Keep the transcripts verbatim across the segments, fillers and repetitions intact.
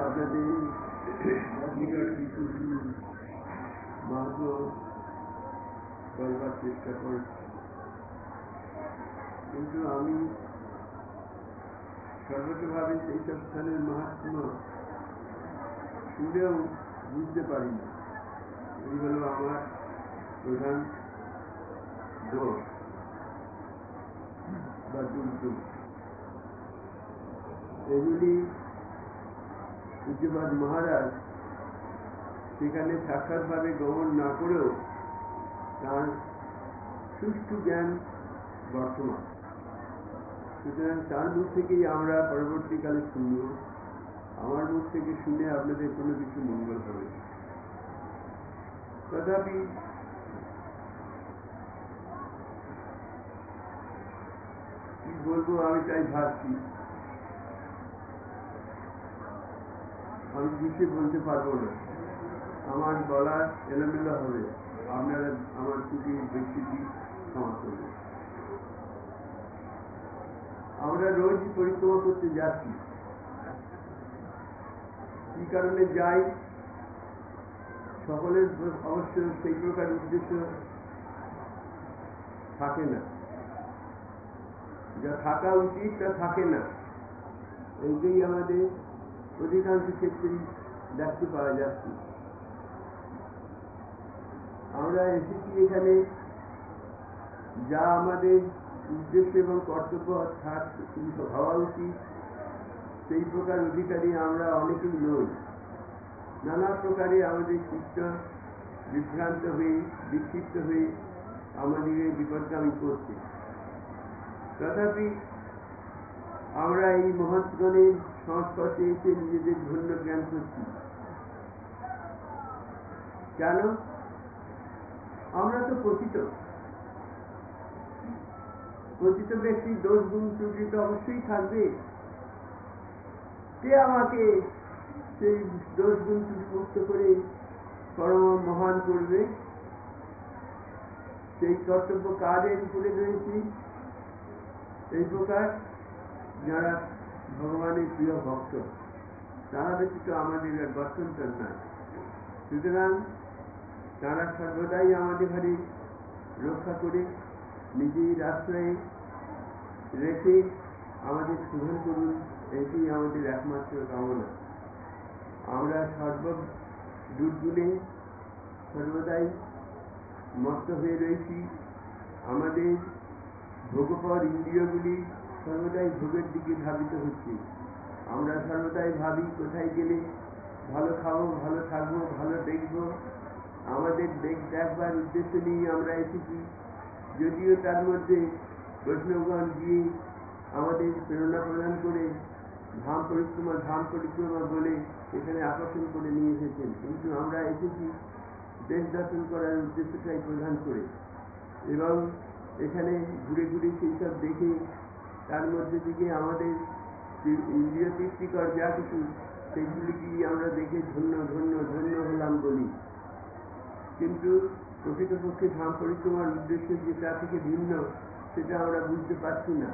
আপনাদের নিকট কিছু মাহাত্ম বলবার চেষ্টা করছি, কিন্তু আমি সর্বতভাবে সেই সব স্থানের মাহাত্ম শুনেও বুঝতে পারি না। এই হল আমার প্রধান দোষ বা দুর্দোষ। এগুলি পূজ্যপাদ মহারাজ সেখানে সাক্ষাৎভাবে গ্রহণ না করেও তার সুষ্ঠু জ্ঞান বর্তমান, সুতরাং তার মুখ থেকেই আমরা পরবর্তীকালে শুনব। আমার মুখ থেকে শুনে আপনাদের কোনো কিছু মঙ্গল হবে। তথাপি কি বলবো আমি তাই ভাবছি, আমি কিছু বলতে পারবো না, আমার বলা এলোমেলো হবে, আপনারা আমার ত্রুটি ব্যক্তিটি ক্ষমা করবেন। আমরা রোজ পরিক্রমা করতে যাচ্ছি, কি কারণে যাই সকলের অবশ্য সেই প্রকার উদ্দেশ্য থাকে না, যা থাকা উচিত তা থাকে না। এইটাই আমাদের অধিকাংশ ক্ষেত্রেই দেখতে পাওয়া যাচ্ছে। আমরা এসেছি এখানে যা আমাদের উদ্দেশ্য এবং কর্তব্য হওয়া উচিত সেই প্রকার অধিকারী আমরা অনেকেই নই। নানা প্রকারে আমাদের চিত্ত বিভ্রান্ত হয়ে বিক্ষিপ্ত হয়ে আমাদের বিপদগামী করছে। তথাপি আমরা এই মহৎগণের সংস্পর্শে এসে নিজেদের ধন্য জ্ঞান করছি। কেন? আমরা তো পতিত। পতিত ব্যক্তির দোষ গুণ ত্রুটি তো অবশ্যই থাকবে। কে আমাকে সেই দোষ গুণ ত্রুটি মুক্ত করে পরম মহান করবে? সেই কর্তব্য কাদের উপরে রয়েছে? এই প্রকার যারা ভগবানের প্রিয় ভক্ত, তারা ব্যতীত আমাদের আর গত্যন্তর নাই। সুতরাং তারা সর্বদাই আমাদের ঘরে রক্ষা করে নিজের আশ্রয়ে রেখে আমাদের শোধন করুন, এটি আমাদের একমাত্র কামনা। আমরা সর্ব দুর্গুণে সর্বদাই মত্ত হয়ে রয়েছি। আমাদের ভোগপর ইন্দ্রিয়গুলি সর্বদাই ভোগের দিকে ধাবিত হচ্ছে। আমরা সর্বদাই ভাবি কোথায় গেলে ভালো খাবো, ভালো থাকবো, ভালো দেখবো। আমাদের দেখ দেখবার উদ্দেশ্য নিয়ে আমরা এসেছি, যদিও তার মধ্যে বৈষ্ণবগণ গিয়ে আমাদের প্রেরণা প্রদান করে ধাম পরিক্রমা ধাম পরিক্রমা বলে এখানে আকর্ষণ করে নিয়ে এসেছেন, কিন্তু আমরা এসেছি দেশ দর্শন করার উদ্দেশ্যটাই প্রধান করে, এবং এখানে ঘুরে ঘুরে সেই সব দেখে তার মধ্যে থেকে আমাদের ইন্দ্রিয় তৃপ্তিকর যা কিছু সেইগুলিকে আমরা দেখে ধন্য ধন্য ধন্য হলাম বলি। কিন্তু প্রকৃতপক্ষে ধাম পরিক্রমার উদ্দেশ্য যে তা থেকে ভিন্ন, সেটা আমরা বুঝতে পারছি না।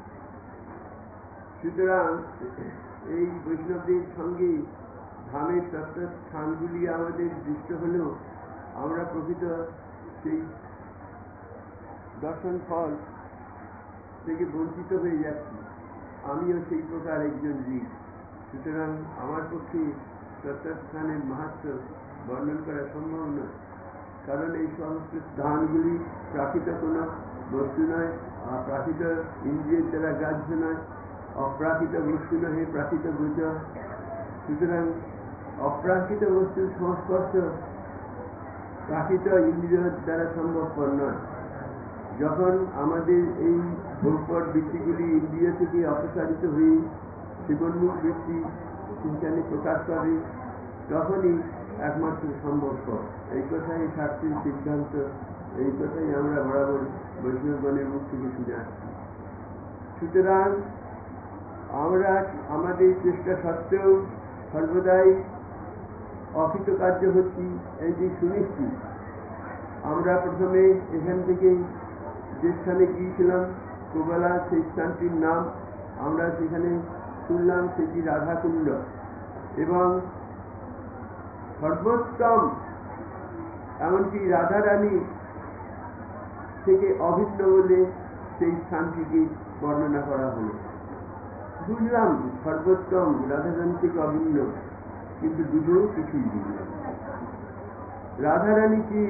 সুতরাং এই বৈষ্ণবদের সঙ্গে ধামের তত্ত্ব স্থানগুলি আমাদের দৃষ্ট হলেও আমরা প্রকৃত সেই দর্শন ফল থেকে বঞ্চিত হয়ে যাচ্ছি। আমিও সেই প্রকার একজন জীব। সুতরাং আমার পক্ষে তত্ত্বস্থানের মাহাত্ম্য বর্ণন করা সম্ভব নয়, কারণ এই সমস্ত স্থানগুলি প্রাকৃত কোনো বস্তু নয়, প্রাকৃত ইন্দ্রিয়ের দ্বারা গ্রাহ্য নয়, অপ্রাকৃত বস্তু নহে প্রাকৃত গোচর। সুতরাং অপ্রাকৃত বস্তুর সংস্পর্শ প্রাকৃত ইন্দ্রিয়ের দ্বারা সম্ভবপর নয়। যখন আমাদের এই ভোগপর বৃত্তিগুলি ইন্দ্রিয় থেকে অপসারিত হয়ে জীবন্মুখ বৃত্তি চিন্তানে প্রকাশ পাবে, তখনই একমাত্র সম্ভবপর। এই কথাই শাস্ত্রের সিদ্ধান্ত, এই কথাই আমরা বরাবর বৈষ্ণবগণের মুখ থেকে শুনে আসছি। সুতরাং আমরা আমাদের চেষ্টা সত্ত্বেও সর্বদাই অকৃতকার্য হচ্ছি, এই যে সুনিশ্চিত। আমরা প্রথমে এখান থেকে যে স্থানে গিয়েছিলাম কোবালা, সেই স্থানটির নাম আমরা সেখানে শুনলাম সেটি রাধাকুণ্ড। এবং সর্বোত্তম এমনকি রাধারানী থেকে অভিন্ন বলে সেই স্থানটিকে বর্ণনা করা হলো। বুঝলাম সর্বোত্তম রাধারানী থেকে অভিন্ন, কিন্তু দুটোও কিছুই বুঝলাম। রাধারানী কি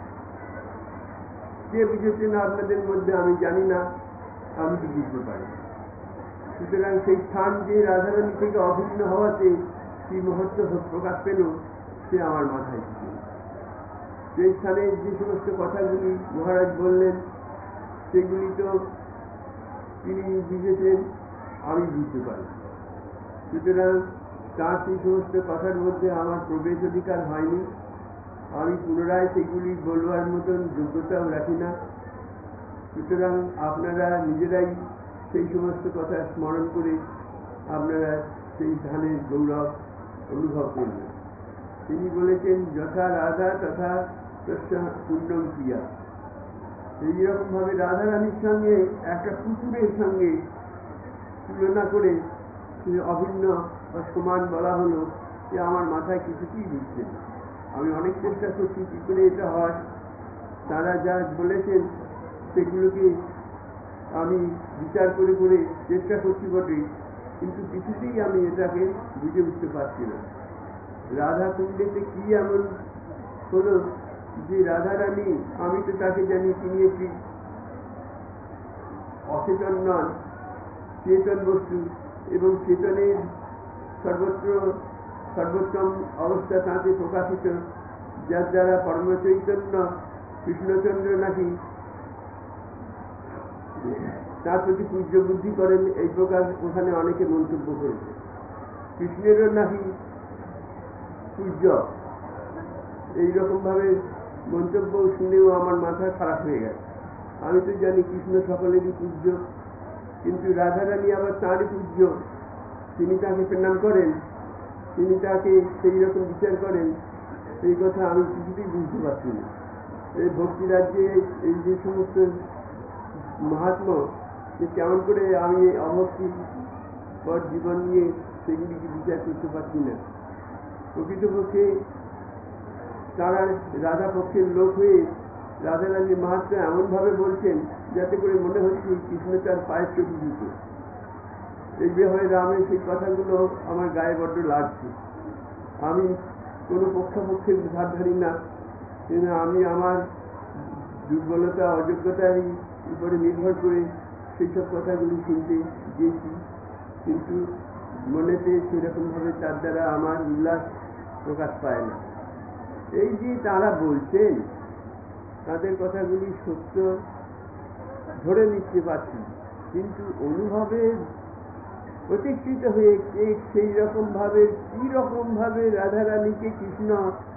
কে বুঝেছেন আপনাদের মধ্যে আমি জানি না, আমি তো বুঝতে পারি। সুতরাং সেই স্থান যে রাধারানী থেকে অভিন্ন হওয়াতে কি মহত্ব প্রকাশ পেল সে আমার মাথায় ছিল। সেই স্থানে যে সমস্ত কথাগুলি মহারাজ বললেন সেগুলি তো তিনি বুঝেছেন, আমি বুঝতে পারি। সুতরাং তার সেই সমস্ত কথার মধ্যে আমার প্রবেশ অধিকার হয়নি, আমি পুনরায় সেগুলি বলবার মতন যোগ্যতাও রাখি না। সুতরাং আপনারা নিজেরাই সেই সমস্ত কথা স্মরণ করে আপনারা সেই ধানের গৌরব অনুভব করবেন। তিনি বলেছেন যথা রাধা তথা পূর্ণম ক্রিয়া। এইরকম ভাবে রাধারানীর সঙ্গে একটা কুকুরের সঙ্গে তুলনা করে অভিন্ন সমান বলা হলো, যে আমার মাথায় কিছুতেই ঢুকছে না। আমি অনেক চেষ্টা করছি কি করে এটা হয়। তারা যা বলেছেন সেগুলোকে আমি বিচার করে করে চেষ্টা করছি বটে, কিন্তু কিছুতেই আমি এটাকে বুঝে উঠতে পারছি না। রাধা কুণ্ডেতে কি এমন হলো যে রাধারানী, আমি তো তাকে জানি তিনি একটি অচেতন নন, চেতন বস্তু, এবং চেতনের সর্বত্র সর্বোত্তম অবস্থা তাঁতে প্রকাশিত, যার দ্বারা পরম চৈতন্য কৃষ্ণচন্দ্র নাকি তার প্রতি পূজ্য বুদ্ধি করেন, এই প্রকার ওখানে অনেকে মন্তব্য করেছে। কৃষ্ণেরও নাকি পূজ্য, এইরকম ভাবে মন্তব্য শুনেও আমার মাথা খারাপ হয়ে গেছে। আমি তো জানি কৃষ্ণ সকলেরই পূজ্য, কিন্তু রাধারানী আবার তাঁরই পূজ্য। তিনি তাকে প্রণাম করেন, তিনি তাকে সেই রকম বিচার করেন, এই কথা আমি কিছুতেই বুঝতে পারছি না। এই ভক্তি রাজ্যে এই যে সমস্ত মহাত্মা, যে কেমন করে আমি অভক্তি পর জীবন নিয়ে সেগুলিকে বিচার করতে পারছি না। প্রকৃতপক্ষে তারা রাধা পক্ষের লোক হয়ে রাধারানীর মাহাত্ম্য এমনভাবে বলছেন যাতে করে মনে হচ্ছে কৃষ্ণ তার পায়ের চটি দিতে। এইভাবে রামের সেই কথাগুলো আমার গায়ে বড্ড লাগছে। আমি কোনো পক্ষাপক্ষের ধার ধারি না, কিন্তু আমি আমার দুর্বলতা অযোগ্যতারই উপরে নির্ভর করে সেই সব কথাগুলি শুনতে গিয়েছি, কিন্তু মনেতে সেরকমভাবে তার দ্বারা আমার উল্লাস প্রকাশ পায় না। এই যে তারা বলছেন তাদের কথাগুলি সত্য ধরে নিতে পারছি, কিন্তু অনুভবে প্রতিষ্ঠিত হয়ে কে সেই রকম ভাবে কি রকম ভাবে রাধারানীকে কৃষ্ণ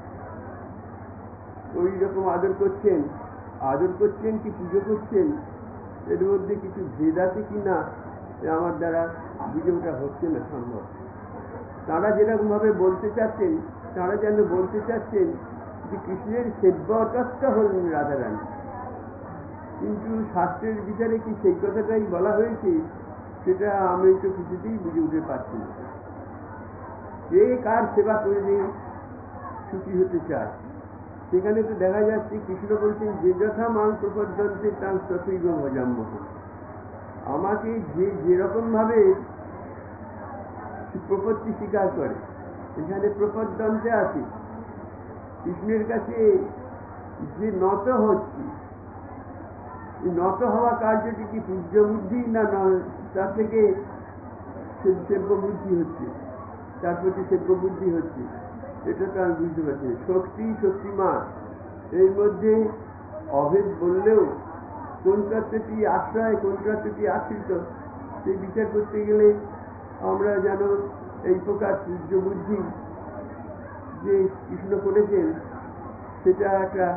ওই রকম আদর করছেন, আদর করছেন কি পুজো করছেন, এর মধ্যে কিছু ভেদ আছে কিনা আমার দ্বারা বুঝে ওঠা হচ্ছে না সম্ভব। তারা যেরকম ভাবে বলতে চাচ্ছেন, তারা যেন বলতে চাচ্ছেন যে কৃষ্ণের সেব্যতত্ত্ব হলেন রাধারানী, কিন্তু শাস্ত্রের বিচারে কি সেই কথাটাই বলা হয়েছে সেটা আমি তো কিছুতেই বুঝে উঠতে পারছি না। কে কার সেবা করলে সুখী হতে চায়, সেখানে তো দেখা যাচ্ছে কৃষ্ণ বলছেন যে যথা মাং প্রপদ্যন্তে তার তথৈব ভজাম্য। আমাকে যে যেরকম ভাবে প্রপত্তি স্বীকার করে, এখানে প্রপদ্যন্তে আছে কৃষ্ণের কাছে যে নত হচ্ছে, নত হওয়া কার্যটি কি পূজ্য বুদ্ধি না তার থেকে সেব্য বুদ্ধি হচ্ছে, তার প্রতি সেব্য বুদ্ধি হচ্ছে, এটা তো আমি বুঝতে পারছি। শক্তি শক্তিমান এর মধ্যে অভেদ বললেও কোন তত্ত্বটি আশ্রয় কোন তত্ত্বটি আশ্রিত সেই বিচার করতে গেলে আমরা যেন এই প্রকার পূজ্য বুদ্ধি যে কৃষ্ণ করেছেন সেটা একটা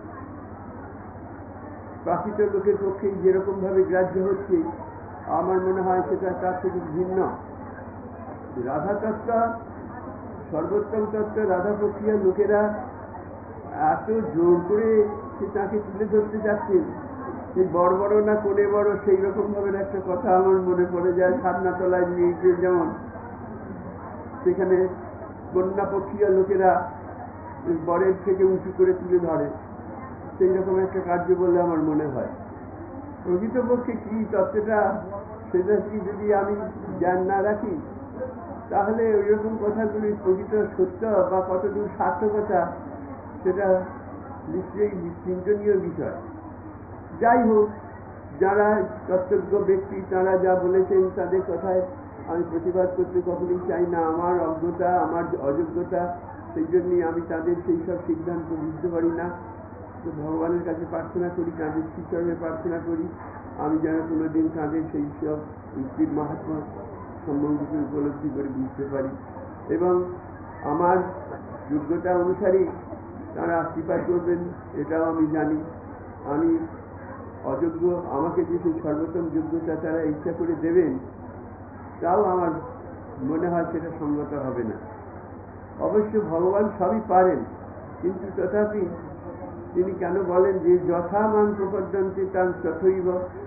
প্রাকৃত লোকের পক্ষে যেরকম ভাবে গ্রাহ্য হচ্ছে, আমার মনে হয় সেটা তার থেকে ভিন্ন। রাধা তত্ত্ব সর্বোত্তম তত্ত্ব, রাধা পক্ষীয় লোকেরা এত জোর করে সে তাকে তুলে ধরতে যাচ্ছেন, সেই বড় বড় না কোনে বড় সেই রকম ভাবে একটা কথা আমার মনে পড়ে যায়। সাধনাতলায় নিয়ে যেমন সেখানে কন্যাপক্ষীয় লোকেরা বরের থেকে উঁচু করে তুলে ধরে, সেই রকম একটা কার্য বলে আমার মনে হয়। প্রকৃতপক্ষে কি তত্ত্বটা, সেটা কি যদি আমি জ্ঞান না রাখি, তাহলে ওই রকম কথাগুলি প্রকৃত সত্য বা কতদূর সার্থকতা, সেটা নিশ্চয়ই চিন্তনীয় বিষয়। যাই হোক, যারা কর্তব্য ব্যক্তি তারা যা বলেছেন তাদের কথায় আমি প্রতিবাদ করতে কখনোই চাই না। আমার অজ্ঞতা, আমার অযোগ্যতা, সেই জন্যই আমি তাদের সেই সব সিদ্ধান্ত বুঝতে পারি না। তো ভগবানের কাছে প্রার্থনা করি, তাদের শিক্ষণে প্রার্থনা করি, আমি যেন কোনোদিন তাদের সেই সব উক্তির মাহাত্ম্য সম্বন্ধকে উপলব্ধি করে বুঝতে পারি এবং আমার যোগ্যতা অনুসারে তারা আশীর্বাদ করবেন, এটাও আমি জানি। আমি অযোগ্য, আমাকে যে সেই সর্বোত্তম যোগ্যতা তারা ইচ্ছা করে দেবেন, তাও আমার মনে হয় সেটা সঙ্গত হবে না। অবশ্য ভগবান সবই পারেন, কিন্তু তথাপি তিনি কেন বলেন যে যথামান প্রপদ্যন্তে তার তথৈব,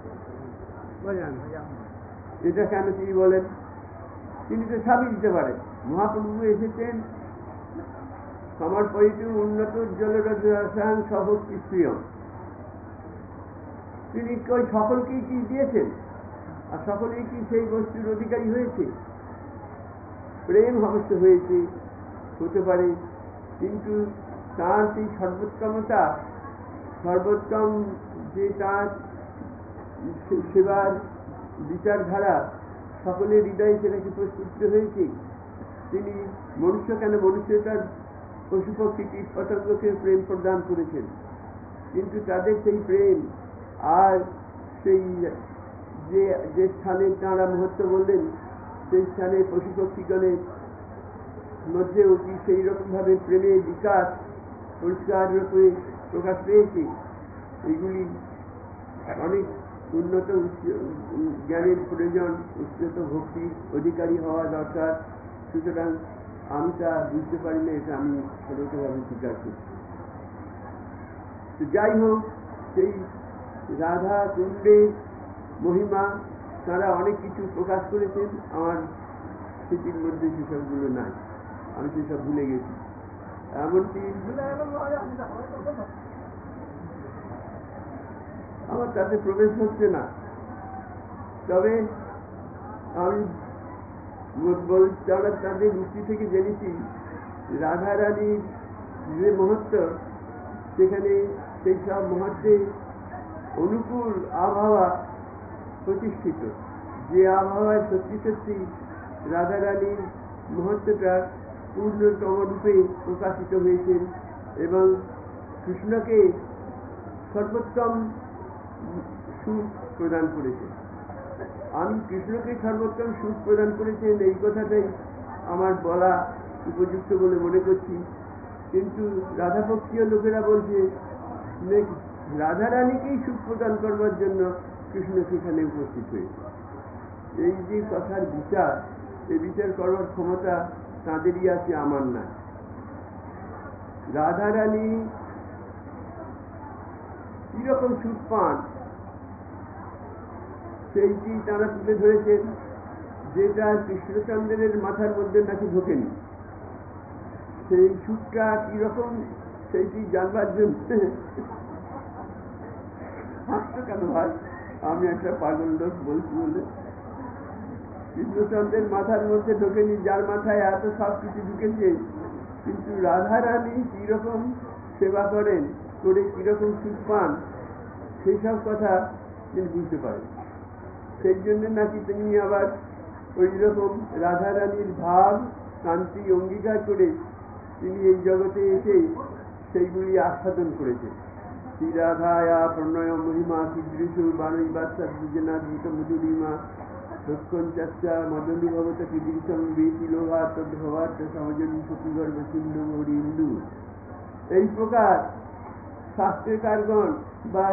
এটা কেন তিনি বলেন? তিনি তো সবই দিতে পারেন। মহাপ্রভু এসেছেন সমর্পয়িত উন্নত জলরসায়ন সভক্তি প্রিয়, তিনি ওই সকলকেই কি দিয়েছেন, আর সকলেই কি সেই বস্তুর অধিকারী হয়েছে? প্রেম অবশ্য হয়েছে, হতে পারে, কিন্তু তার সেই সর্বোত্তমতা, সর্বোত্তম যে তার সেবার বিচারধারা সকলের হৃদয়ে সেটাকে প্রস্ফুটিত হয়েছে। তিনি মনুষ্য কেন, মনুষ্য তার পশু পক্ষী কীট পতঙ্গকে প্রেম প্রদান করেছেন, কিন্তু তাদের সেই প্রেম আর সেই যে যে স্থানে তাঁরা মুহূর্ত বললেন, সেই স্থানে পশু পক্ষীগণের মধ্যেও কি সেই রকমভাবে প্রেমের বিকাশ পরিষ্কার রূপে প্রকাশ পেয়েছে? এগুলি অনেক উন্নত জ্ঞানের প্রয়োজন, উচ্চত ভক্তির অধিকারী হওয়া দরকার। সুতরাং আমি তা বুঝতে পারি না, এটা আমি সতর্কভাবে স্বীকার করছি। যাই হোক, সেই রাধা কুণ্ডের মহিমা তারা অনেক কিছু প্রকাশ করেছেন, আমার স্মৃতির মধ্যে সেসবগুলো নাই, আমি সেসব ভুলে গেছি। এমনকি আমার তাতে প্রবেশ হচ্ছে না। তবে আমি তারা তাদের মুক্তি থেকে জেনেছি রাধারানীর যে মহত্ব, সেখানে সেই সব মহত্বে অনুকূল আবহাওয়া প্রতিষ্ঠিত, যে আবহাওয়ায় সত্যি সত্যি রাধারানীর মহত্বটা পূর্ণতম রূপে প্রকাশিত হয়েছেন এবং কৃষ্ণকে সর্বোত্তম সুখ প্রদান করেছেন। আমি কৃষ্ণকে সর্বোত্তম সুখ প্রদান করেছেন এই কথাটাই আমার বলা উপযুক্ত বলে মনে করছি। কিন্তু রাধাপক্ষীয় লোকেরা বলছে রাধারানীকেই সুখ প্রদান করবার জন্য কৃষ্ণ সেখানে উপস্থিত হয়েছে। এই যে কথার বিচার, এই বিচার করবার ক্ষমতা তাঁদেরই আছে, আমার না। রাধারানী কিরকম সুখ পান সেইটি তারা তুলে ধরেছেন, যেটা কৃষ্ণচন্দ্রের মাথার মধ্যে নাকি ঢোকেনি। সেই সুখটা কিরকম সেইটি জানবার জন্য হাসতো কেন ভাই, আমি একটা পাগল লোক বলছি বলে। কৃষ্ণচন্দ্রের মাথার মধ্যে ঢোকেনি, যার মাথায় এত সব কিছু ঢুকেছে, কিন্তু রাধারানী কিরকম সেবা করেন, করে কিরকম সুখ পান, সেই সব কথা তিনি বুঝতে পারেন। সেই জন্য নাকি তিনি আবার ওই রকম রাধারানীর ভাব শান্তি অঙ্গীকার করে তিনি এই জগতে এসে সেইগুলি আস্বাদন করেছেন। শ্রী রাধায়া প্রণয় মহিমা কীদৃশু বাণী বাচ্চা দুজনা দ্রুত মধুরিমা দক্ষণ চাচ্চা মদনী ভবত কীদৃশম বেশিলোভা তদ্ভবাত সমাজনী সতীগর্ভ সিন্ধু গৌরী ইন্দু। এই প্রকার শাস্ত্রকারগণ বা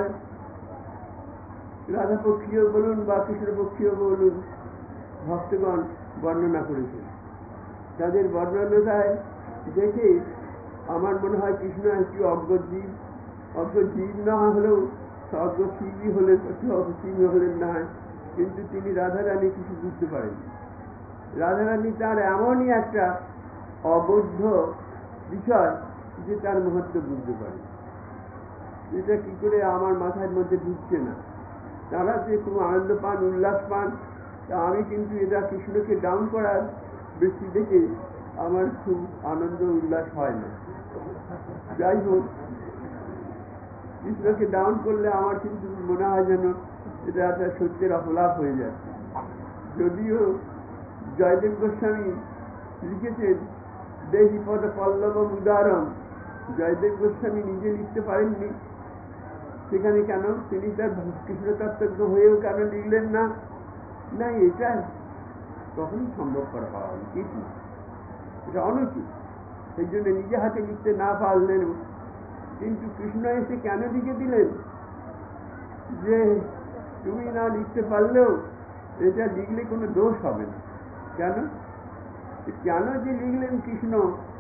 রাধাপক্ষীয় বলুন বা কৃষ্ণপক্ষীয় বলুন ভক্তগণ বর্ণনা করেছেন। তাদের বর্ণনায় দেখে আমার মনে হয় কৃষ্ণ একটি অজ্ঞজীব, অজ্ঞজীব না হলেও অজ্ঞশিবই হলেন, অজ্ঞশিবী হলেন না, কিন্তু তিনি রাধারানী কিছু বুঝতে পারেন। রাধারানী তার এমনই একটা অবদ্ধ বিষয় যে তার মহত্ব বুঝতে পারে। এটা কি করে আমার মাথার মধ্যে ঢুকছে না। তারা যে খুব আনন্দ পান, উল্লাস পান, তা আমি কিন্তু এটা কৃষ্ণকে ডাউন করার বেশি দেখে আমার খুব আনন্দ উল্লাস হয় না। যাই হোক, কৃষ্ণকে ডাউন করলে আমার কিন্তু মনে হয় যেন এটা একটা সত্যের অপলাপ হয়ে যাচ্ছে। যদিও জয়দেব গোস্বামী লিখেছেন দেহি পদ পল্লব উদাহরণ, জয়দেব গোস্বামী নিজে লিখতে পারেননি, সেখানে কেন তিনি তার কৃষ্ণ তত্ত্বজ্ঞ হয়েও কেন লিখলেন না? না, এটা কখনই সম্ভব করা পাওয়া উচিত, এটা অনুচিত। সেই জন্য নিজে হাতে লিখতে না পারলেন, কিন্তু কৃষ্ণ এসে কেন লিখে দিলেন যে তুমি না লিখতে পারলেও এটা লিখলে কোনো দোষ হবে না। কেন কেন যে লিখলেন কৃষ্ণ,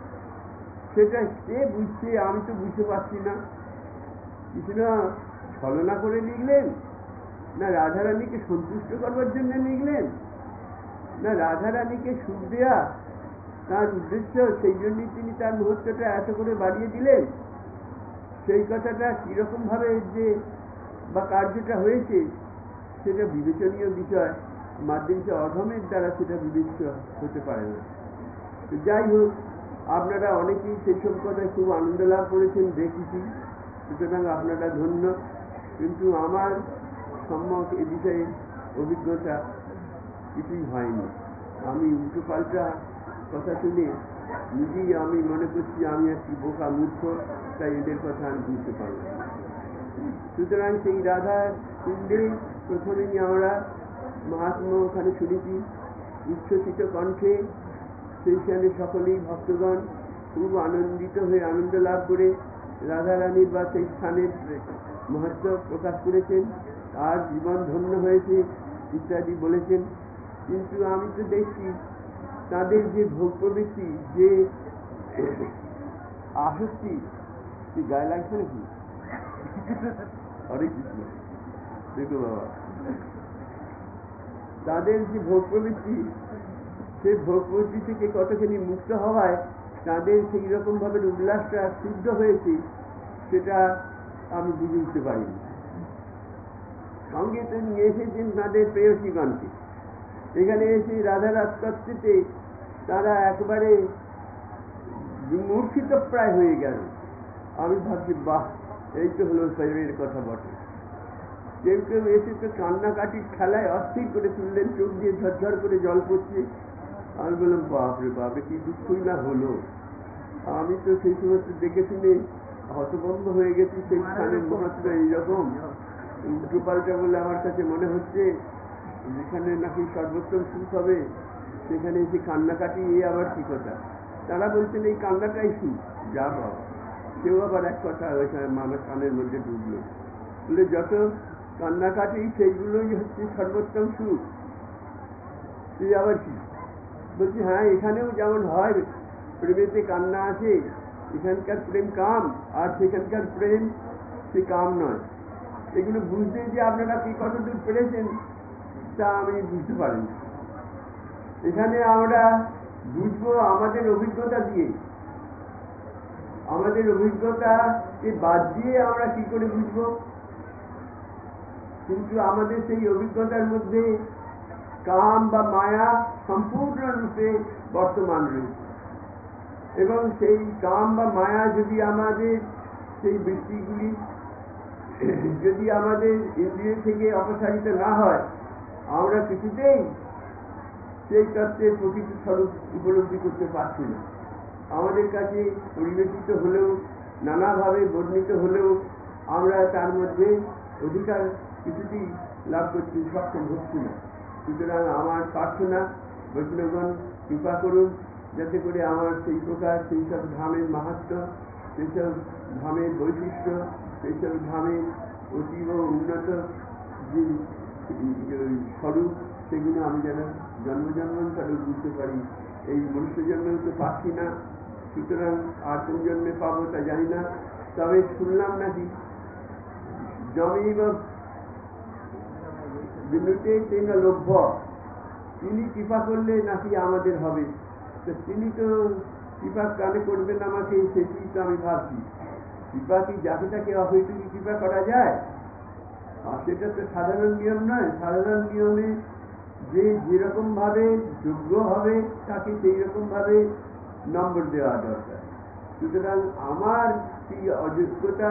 সেটা কে বুঝছে? আমি তো বুঝতে পারছি না। কৃষ্ণ ছলনা করে লিখলেন, না রাধারানীকে সন্তুষ্ট করবার জন্য লিখলেন, না রাধারানীকে সুখ দেয়া তার উদ্দেশ্য, সেই জন্যই তিনি তার মুহূর্তটা এত করে বাড়িয়ে দিলেন? সেই কথাটা কিরকম ভাবে যে বা কার্যটা হয়েছে সেটা বিবেচনীয় বিষয়, মাধ্যমিক অধমের দ্বারা সেটা বিবেচ্য হতে পারে না। যাই হোক, আপনারা অনেকেই সেই সব কথায় খুব আনন্দ লাভ করেছেন দেখেছি, সুতরাং আপনারা ধন্য। কিন্তু আমার সম্যক এ বিষয়ে অভিজ্ঞতা কিছুই হয়নি। আমি উল্টো পাল্টা কথা শুনে নিজেই আমি মনে করছি আমি একটি বোকা মূর্খ, তাই এদের কথা আমি বুঝতে পারব। সুতরাং সেই রাধা কুণ্ডে প্রথমেই আমরা মহাত্মা ওখানে শুনেছি উচ্ছ্বসিত কণ্ঠে, সেইখানে সকলেই ভক্তগণ খুব আনন্দিত হয়ে আনন্দ লাভ করে রাধারানীর বা সেই স্থানের মহত্ব প্রকাশ করেছেন, আর জীবন ধন্য হয়েছে ইত্যাদি বলেছেন। কিন্তু আমি তো দেখছি তাদের যে ভোগ প্রবৃত্তি, যে আসক্তি, কি গায়ে লাগছে নাকি? হরে কৃষ্ণ। দেখো বাবা, তাদের যে ভোগ প্রবৃত্তি, সেই ভোগ প্রবৃত্তি থেকে কতখানি মুক্ত হওয়ায় তাদের সেই রকম ভাবে উল্লাসটা সিদ্ধ হয়েছে, সেটা আমি বুঝে উঠতে পারিনি। সঙ্গে তো নিয়ে এসেছেন তাদের প্রেয়সীগণকে। এখানে এসে রাধারাজ তত্ত্বতে তারা একবারে মূর্ছিত প্রায় হয়ে গেল। আমি ভাবছি বাহ, এই তো হলো প্রেমের কথা বটে। কেউ কেউ এসে তো কান্নাকাটির খেলায় অস্থির করে তুললেন, চোখ দিয়ে ঝরঝর করে জল পড়ছে। আমি বললাম বাপরে বাপরে, কি দুঃখই না হলো। আমি তো সেই সময় দেখে শুনে হতভম্ব হয়ে গেছি। সেই স্থানের মহাত্ম এইরকম উল্টো পাল্টা বলে আমার কাছে মনে হচ্ছে, যেখানে নাকি সর্বোত্তম সুখ হবে সেখানে এসে কান্নাকাটি, এ আবার কি কথা? তারা বলছেন এই কান্নাটাই সুখ। যা বাবা, কেউ আবার এক কথা ওইখানে মানুষ কানের মধ্যে ঢুকলো, বলে যত কান্নাকাটি সেইগুলোই হচ্ছে সর্বোত্তম সুখ। তুই আবার কি বলছি? হ্যাঁ, এখানেও যেমন হয়, প্রেমেতে কান্না আছে, এখানকার প্রেম কাম, আর সেখানকার প্রেম সে কাম নয়। এগুলো বুঝতে যে আপনারা কি কতদূর পেরেছেন তা আমি বুঝতে পারিনি। এখানে আমরা বুঝবো আমাদের অভিজ্ঞতা দিয়ে, আমাদের অভিজ্ঞতাকে বাদ দিয়ে আমরা কি করে বুঝবো? কিন্তু আমাদের সেই অভিজ্ঞতার মধ্যে কাম বা মায়া সম্পূর্ণরূপে বর্তমান রয়েছে, এবং সেই কাম বা মায়া যদি আমাদের সেই বৃত্তিগুলি যদি আমাদের ইন্দ্রিয় থেকে অপসারিত না হয়, আমরা কিছুতেই সেই তত্ত্বের প্রকৃতি স্বরূপ উপলব্ধি করতে পারছি না। আমাদের কাছে পরিবেশিত হলেও, নানাভাবে বর্ণিত হলেও আমরা তার মধ্যে অধিকার কিছুটি লাভ করতে সক্ষম হচ্ছি না। সুতরাং আমার প্রার্থনা, বৈষ্ণবগণ কৃপা করুন যাতে করে আমার সেই প্রকার সেই সব ধামের মাহাত্ম্য, সেই সব ধামের বৈশিষ্ট্য, সেই সব ধামের অতীব উন্নত যে স্বরূপ, সেগুলো আমি যেন জন্ম জন্মান্তরে বুঝতে পারি। এই মনুষ্য জন্মেও তো পাচ্ছি না, সুতরাং আর কোন জন্মে পাবো তা জানি না। তবে শুনলাম নাকি জমেইব বিনুতে তেন লভ্য, তিনি কৃপা করলে নাকি আমাদের হবে। তো তিনি তো কৃপা কানে করবেন আমাকে, সেটি তো আমি ভাবছি। কৃপা কি যাকে তাকে অহৈতুকী কৃপা করা যায়? আর সেটা তো সাধারণ নিয়ম নয়। সাধারণ নিয়মে যে যেরকম ভাবে যোগ্য হবে তাকে সেই রকম ভাবে নম্বর দেওয়া দরকার। সুতরাং আমার কি অযোগ্যতা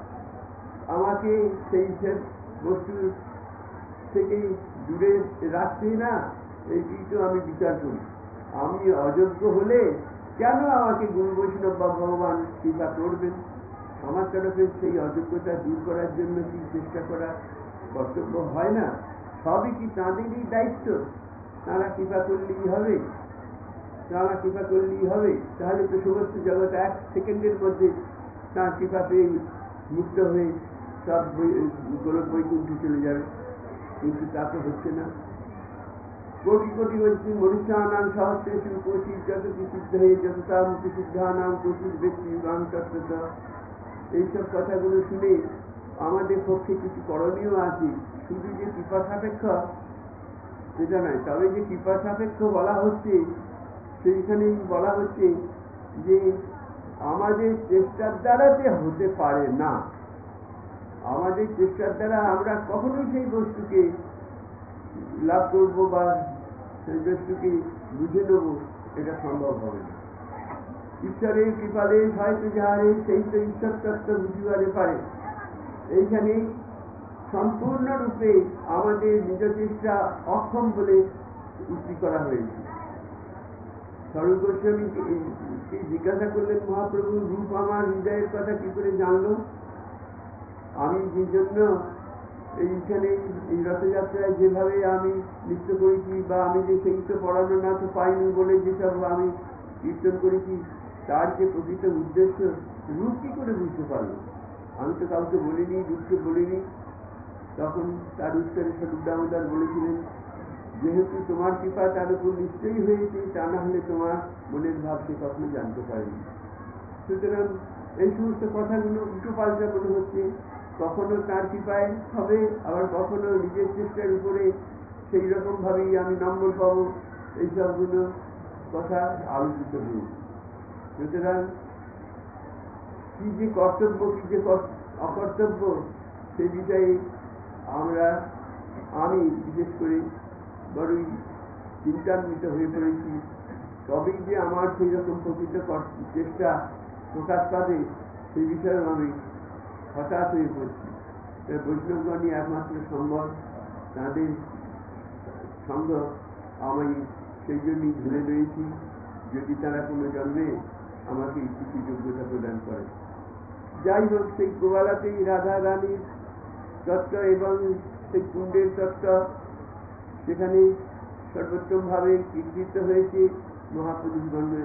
আমাকে সেই সব বস্তু থেকে দূরে রাখছে না, এইটি তো আমি বিচার করি। আমি অযোগ্য হলে কেন আমাকে গুরু বৈষ্ণব বা ভগবান কৃপা করবেন? আমার তরফে সেই অযোগ্যতা দূর করার জন্য কি চেষ্টা করা কর্তব্য হয় না? সবই কি তাঁদেরই দায়িত্ব? তাঁরা কৃপা করলেই হবে, তাঁরা কৃপা করলেই হবে। তাহলে তো সমস্ত জগৎ এক সেকেন্ডের মধ্যে তাঁর কৃপা পেয়ে মুক্ত হয়ে সব গোলক বৈকুণ্ঠে চলে যাবে। কিন্তু তা তো হচ্ছে না। কোটি কোটি বলছি মনুষ্যানাম সহস্রেষু কোটি যত কি সিদ্ধ হয়ে যতটা মুক্তি সিদ্ধানাম কোটি ব্যক্তি তত্ত্বত। এইসব কথাগুলো শুনে আমাদের পক্ষে কিছু করণীয় আছে। শুধু যে কৃপা সাপেক্ষ সেটা নয়, তবে যে কৃপা সাপেক্ষ বলা হচ্ছে, সেইখানেই বলা হচ্ছে যে আমাদের চেষ্টার দ্বারা যে হতে পারে না। আমাদের চেষ্টার দ্বারা আমরা কখনোই সেই বস্তুকে লাভ করবো বা সেই বস্তুকে বুঝে নেব, এটা সম্ভব হবে না। ঈশ্বরের কৃপালে হয়তো যাহারে সেই তো ঈশ্বর তত্ত্ব বুঝিবারে পারে। এইখানে সম্পূর্ণরূপে আমাদের নিজ চেষ্টা অক্ষম বলে উক্তি করা হয়েছে। স্বরূপ গোস্বামীকে জিজ্ঞাসা করলেন, মহাপ্রভু রূপ আমার হৃদয়ের কথা কি করে জানলো? আমি যে জন্য এইখানে এই রথযাত্রায় যেভাবে আমি নৃত্য করেছি বা আমি যে সেই তো পড়ানো না তো পাইনি বলে যেসব আমি কীর্তন করেছি, তার যে প্রকৃত উদ্দেশ্য রূপ কি করে বুঝতে পারলো? আমি তো কাউকে বলিনি, রূপকে বলিনি। তখন তার উত্তরে স্বরূপ দামোদর বলেছিলেন, যেহেতু তোমার কৃপা তার উপর নিশ্চয়ই হয়েছে, তা না হলে তোমার মনের ভাব সে কখনো জানতে পারেনি। সুতরাং এই সমস্ত কথাগুলো উল্টো পাল্টা মনে হচ্ছে। কখনো তার কৃপায় হবে, আবার কখনো নিজের চেষ্টার উপরে সেই রকম ভাবেই আমি নম্বর পাবো, এইসবগুলো কথা আলোচিত হয়েছে। সুতরাং কি যে কর্তব্য কি যে অকর্তব্য সে বিষয়ে আমরা আমি বিশেষ করে বড়ই চিন্তান্বিত হয়ে পড়েছি। তবেই যে আমার সেই রকম প্রকৃত চেষ্টা প্রকাশ পাবে সেই বিষয়েও আমি হতাশ হয়ে পড়ছি। বৈষ্ণবগণই একমাত্র সম্ভব, তাদের সঙ্গ আমি সেই জন্যই ধরে রয়েছি, যদি তারা কোনো জন্মে আমাকে কিছু যোগ্যতা প্রদান করে। যাই হোক, সেই গোয়ালাতেই রাধা রানীর তত্ত্ব এবং সেই কুণ্ডের তত্ত্ব সেখানে সর্বোত্তমভাবে স্বীকৃত হয়েছে মহাপুরুষগণের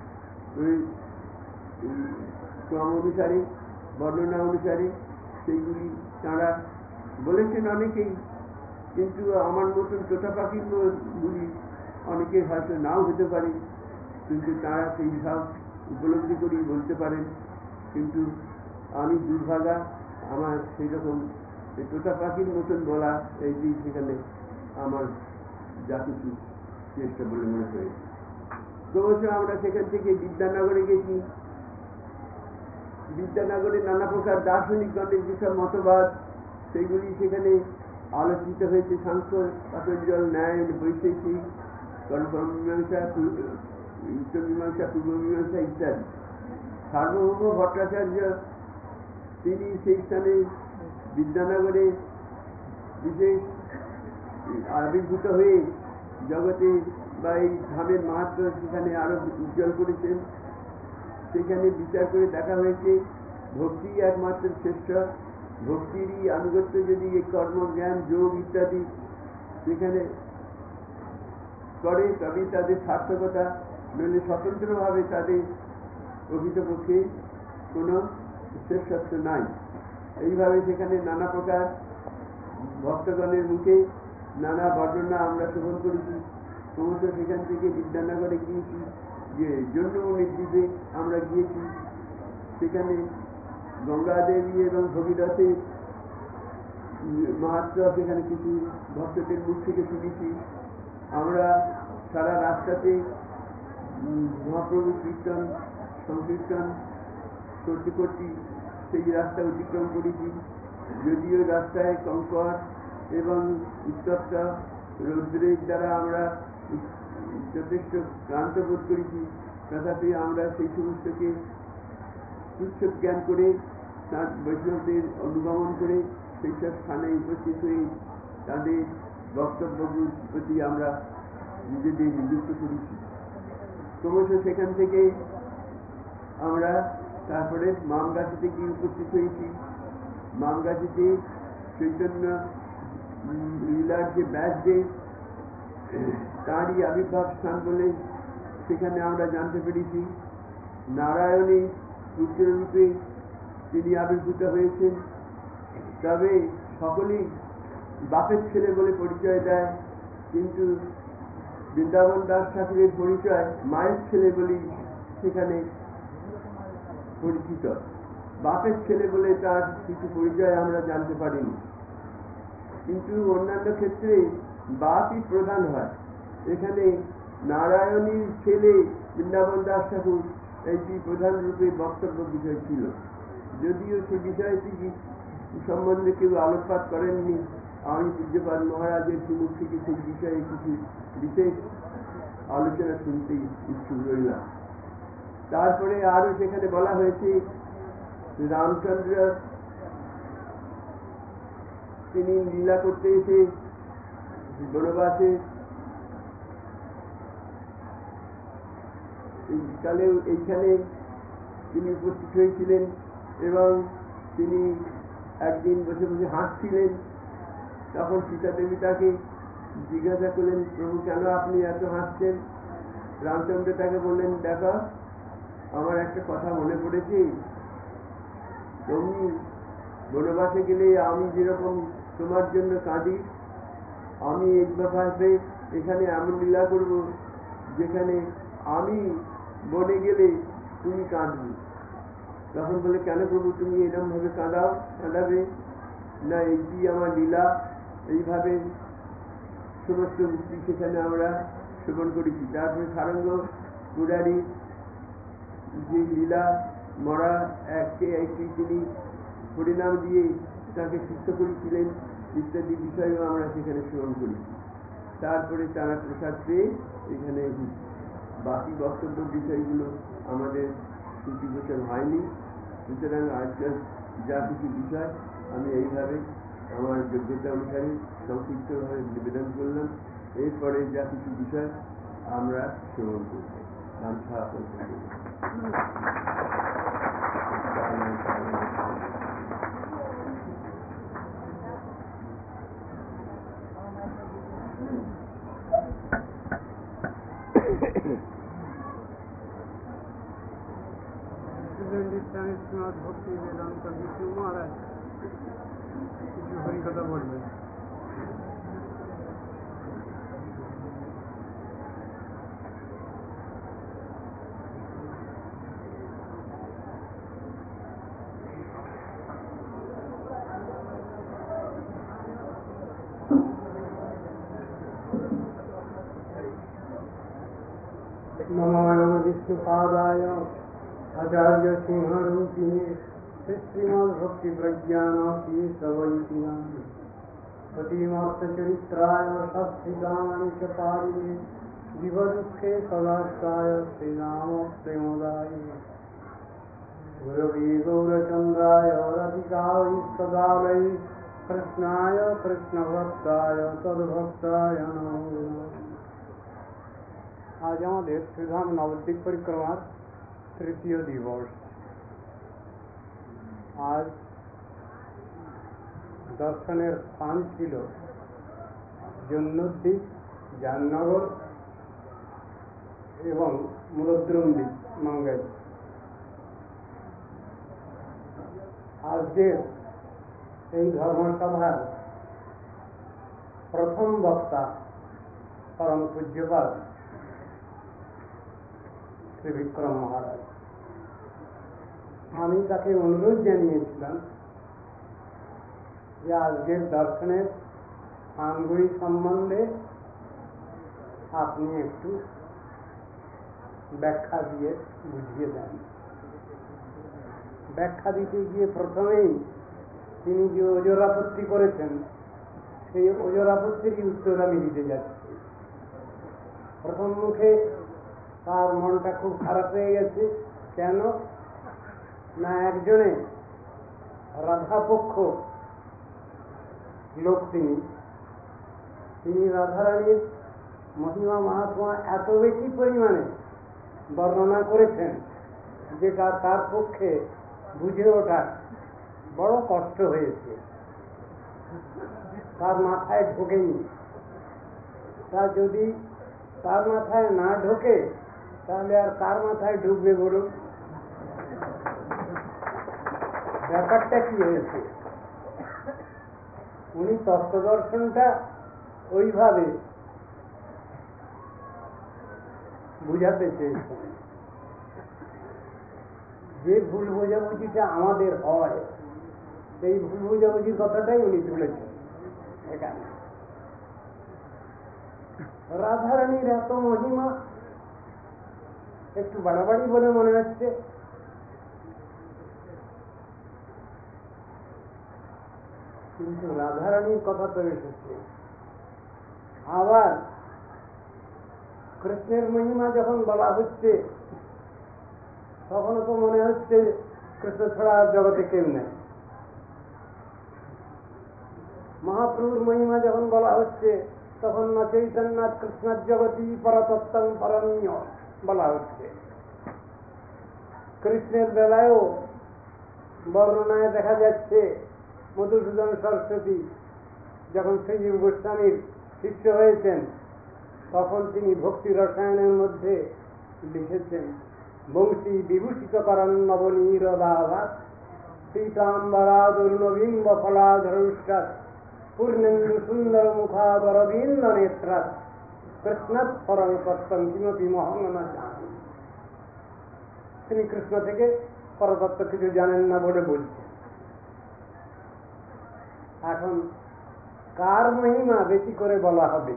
ক্রম অনুসারে, বর্ণনা অনুসারে। সেইগুলি তাঁরা বলেছেন অনেকেই, কিন্তু আমার মতন তোতা পাখির গুলি অনেকের হয়তো নাও হতে পারে, কিন্তু তাঁরা সেই ভাব উপলব্ধি করেই বলতে পারেন। কিন্তু আমি দুর্ভাগা, আমার সেই রকম তোতা পাখির মতন বলা এইটি সেখানে আমার যা কিছু চেষ্টা বলে মনে হয়েছে। ক্রমশ আমরা সেখান থেকে বিদ্যানগরে গেছি। বিদ্যানগরে নানা প্রকার দার্শনিকগণের যেসব মতবাদ সেইগুলি সেখানে আলোচিত হয়েছে। সাংখ্য, পাতঞ্জল, ন্যায়, বৈশেষিক, কর্মমীমাংসা, উত্তর মীমাংসা, পূর্ব মীমাংসা ইত্যাদি। সার্বভৌম ভট্টাচার্য তিনি সেই স্থানে বিদ্যানগরে বিশেষ আবির্ভূত হয়ে জগতে বা এই ধামের মাহাত্ম্য সেখানে আরো উজ্জ্বল করেছেন। সেখানে বিচার করে দেখা হয়েছে ভক্তি একমাত্র শ্রেষ্ঠ। ভক্তিরই আনুগত্য যদি এই কর্ম, জ্ঞান, যোগ ইত্যাদি সেখানে করে তবে তাদের সার্থকতা, নইলে স্বতন্ত্রভাবে তাদের প্রকৃতপক্ষে কোনো শ্রেষ্ঠত্ব নাই। এইভাবে সেখানে নানা প্রকার ভক্তগণের মুখে নানা বর্ণনা আমরা শ্রবণ করেছি। ক্রমশ সেখান থেকে বিদ্যানগরে গিয়েছি, যে জন্মমণির দ্বীপে আমরা গিয়েছি। সেখানে গঙ্গা দেবী এবং ভগীরথের মাহাত্ম্য সেখানে কিছু ভক্তদের মুখ থেকে শুনেছি। আমরা সারা রাস্তাতে মহাপ্রভু কীর্তন সংকীর্তন করতে করতে সেই রাস্তা অতিক্রম করেছি। যদিও রাস্তায় কঙ্কর এবং উত্তপ্ত রৌদ্রের দ্বারা আমরা যথেষ্ট ক্লান্ত বোধ করেছি, তথাপি আমরা সেই সমস্তকে তুচ্ছ জ্ঞান করে তার বৈষ্ণবদের অনুগমন করে সেই সব স্থানে উপস্থিত হয়ে তাদের বক্তব্যগুলোর প্রতি আমরা নিজেদের নিযুক্ত করেছি। ক্রমশ সেখান থেকে আমরা তারপরে মামগাছিতে গিয়ে উপস্থিত হয়েছি। মামগাছিতে চৈতন্য লীলার যে ব্যাস ডে, তারই আবির্ভাব স্থান বলে সেখানে আমরা জানতে পেরেছি নারায়ণী পুত্ররূপে তিনি আবির্ভূত হয়েছেন। তবে সকলেই বাপের ছেলে বলে পরিচয় দেয়, কিন্তু বৃন্দাবন দাস ঠাকুরের পরিচয় মায়ের ছেলে বলেই সেখানে পরিচিত। বাপের ছেলে বলে তার কিছু পরিচয় আমরা জানতে পারিনি, কিন্তু অন্যান্য ক্ষেত্রে বাপই প্রধান হয়। এখানে নারায়ণীর ছেলে বৃন্দাবন দাস ঠাকুর এইটি প্রধান রূপে বক্তব্য বিষয় ছিল। যদিও সে বিষয়টি সম্বন্ধে কেউ আলোকপাত করেননি, আমি পূজ্যপাদ মহারাজের মুখ থেকে সেই বিষয়ে কিছু বিশেষ আলোচনা শুনতে ইচ্ছুক রইলাম। তারপরে আরো সেখানে বলা হয়েছে রামচন্দ্র তিনি লীলা করতে এসে বনবাসে কালেও এইখানে তিনি উপস্থিত হয়েছিলেন এবং তিনি একদিন বসে বসে হাসছিলেন। তখন সীতা দেবী তাকে জিজ্ঞাসা করলেন, প্রভু কেন আপনি এত হাসছেন? রামচন্দ্র তাকে বললেন, দেখো আমার একটা কথা মনে পড়েছে, তুমি বনবাসে গেলে আমি যেরকম তোমার জন্য কাঁদি, আমি এইভাবে এখানে এমন লীলা করব যেখানে আমি বনে গেলে তুমি কাঁদবে। তখন বলে, কেন প্রভু তুমি এরকম ভাবে কাঁদাও কাঁদাবে না, এইটি আমার লীলা। এইভাবে সমস্ত মুক্তি সেখানে আমরা শ্রবণ করেছি। তারপরে সারঙ্গ পুরারি যে লীলা মরা এককে একটি তিনি পরিণাম দিয়ে তাকে সুস্থ করেছিলেন ইত্যাদি বিষয়েও আমরা সেখানে শ্রবণ করেছি। তারপরে তারা প্রসাদ পেয়ে এখানে বাকি বক্তব্য বিষয়গুলো আমাদের শ্রুতিগোচর হয়নি। সুতরাং আজকাল যা কিছু বিষয় আমি এইভাবে আমার যোগ্যতা অনুসারে সংক্ষিপ্তভাবে নিবেদন করলাম। এরপরে যা কিছু বিষয় আমরা শ্রবণ করব। গামছা ভক্তি বেদান্ত বিষ্ণু মহারাজ কিছু হরিকথা বলবেন। নমো বিষ্ণুপাদায় আচার্য সিংহরূপিণে শ্রীমদ ভক্তি প্রজ্ঞান অতিমর্থচরিত্রায় শাস্ত্রিকানি চ পারিণে জীবদুঃখে সদাশ্রায় শ্রীরাম প্রেমদায় গুরবে গৌরচন্দ্রায় রাধিকায় সদালয় কৃষ্ণায় কৃষ্ণভক্তায় তদ্ভক্তায় নমো নমঃ। আজ আমাদের শ্রীধাম নবদ্বীপ পরিক্রমার তৃতীয় দিবস। আজ দর্শনের স্থান ছিল জন্মদ্বীপ, জামনগর এবং মূলদ্রুম দ্বীপ মাঙ্গাই। আজকের এই ধর্মসভার প্রথম বক্তা পরম পূজ্যপাদ শ্রী বিক্রম মহারাজ। আমি তাকে অনুরোধ জানিয়েছিলাম যে আজকের দর্শনের স্থানগুলি সম্বন্ধে আপনি একটু ব্যাখ্যা দিয়ে বুঝিয়ে দেন। ব্যাখ্যা দিতে গিয়ে প্রথমেই তিনি যে ওজর আপত্তি করেছেন সেই ওজর আপত্তিরই উত্তর আমি দিতে যাচ্ছি। প্রথম মুখে তার মনটা খুব খারাপ হয়ে গেছে। কেন না, একজনে রাধাপক্ষ লোক, তিনি তিনি রাধারানীর মহিমা মাহাত্ম্য এত বেশি পরিমাণে বর্ণনা করেছেন যেটা তার পক্ষে বুঝে ওঠা বড় কষ্ট হয়েছে, তার মাথায় ঢোকেনি। তা যদি তার মাথায় না ঢোকে তাহলে আর কার মাথায় ঢুকবে বলুন? ব্যাপারটা কি হয়েছে, উনি তত্ত্বদর্শনটা ওইভাবে বুঝাতে চেয়েছেন যে ভুল বোঝাবুঝিটা আমাদের হয়, সেই ভুল বোঝাবুঝির কথাটাই উনি তুলেছেন এখানে। রাধারানীর এত মহিমা একটু বাড়াবাড়ি বলে মনে হচ্ছে, কিন্তু রাধারানীর কথা তো এসেছে। আবার কৃষ্ণের মহিমা যখন বলা হচ্ছে তখন তো মনে হচ্ছে কৃষ্ণ ছাড়া জগতে কেউ নেই। মহাপ্রভুর মহিমা যখন বলা হচ্ছে তখন না চৈতন্যনাথ কৃষ্ণার জগতী পরতত্ত্বং পরমীয় বলা হচ্ছে। কৃষ্ণের বেলায়ও বর্ণনায় দেখা যাচ্ছে মধুসূদন সরস্বতী যখন শ্রীজীব গোস্বামীর শিষ্য হয়েছেন তখন তিনি ভক্তি রসায়নের মধ্যে লিখেছেন বংশী বিভূষিত করণ নবনীরদাভাস পীতাম্বরাদুর্নবিম্ব ফলাধরুষ্টাৎ পূর্ণেন্দু সুন্দর মুখাবরবিন্দ নেত্রাৎ কৃষ্ণাৎ পরম সত্যম কিমপি মহং না জানেন। তিনি কৃষ্ণ থেকে পরতত্ত্ব কিছু জানেন না বলে বলছেন। এখন কার মহিমা বেশি করে বলা হবে?